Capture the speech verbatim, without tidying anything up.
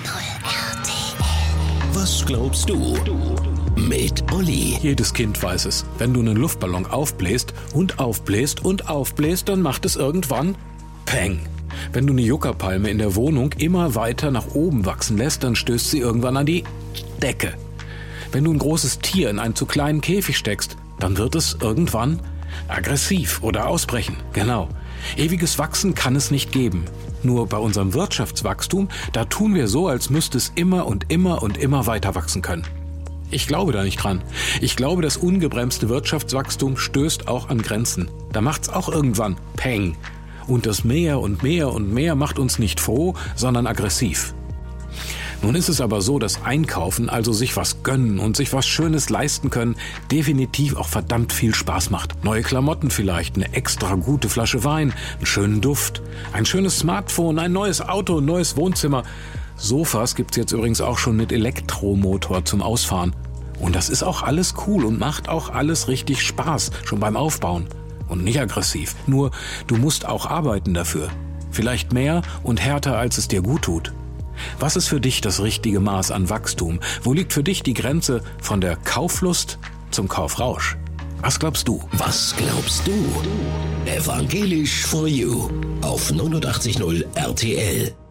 R T L. Was glaubst du? Mit Olli. Jedes Kind weiß es. Wenn du einen Luftballon aufbläst und aufbläst und aufbläst, dann macht es irgendwann Peng. Wenn du eine Juckerpalme in der Wohnung immer weiter nach oben wachsen lässt, dann stößt sie irgendwann an die Decke. Wenn du ein großes Tier in einen zu kleinen Käfig steckst, dann wird es irgendwann aggressiv oder ausbrechen. Genau. Ewiges Wachsen kann es nicht geben. Nur bei unserem Wirtschaftswachstum, da tun wir so, als müsste es immer und immer und immer weiter wachsen können. Ich glaube da nicht dran. Ich glaube, das ungebremste Wirtschaftswachstum stößt auch an Grenzen. Da macht's auch irgendwann Peng. Und das mehr und mehr und mehr macht uns nicht froh, sondern aggressiv. Nun ist es aber so, dass Einkaufen, also sich was gönnen und sich was Schönes leisten können, definitiv auch verdammt viel Spaß macht. Neue Klamotten vielleicht, eine extra gute Flasche Wein, einen schönen Duft, ein schönes Smartphone, ein neues Auto, ein neues Wohnzimmer. Sofas gibt's jetzt übrigens auch schon mit Elektromotor zum Ausfahren. Und das ist auch alles cool und macht auch alles richtig Spaß, schon beim Aufbauen. Und nicht aggressiv. Nur, du musst auch arbeiten dafür. Vielleicht mehr und härter, als es dir gut tut. Was ist für dich das richtige Maß an Wachstum? Wo liegt für dich die Grenze von der Kauflust zum Kaufrausch? Was glaubst du? Was glaubst du? Evangelisch for You auf neunundachtzig Komma null R T L.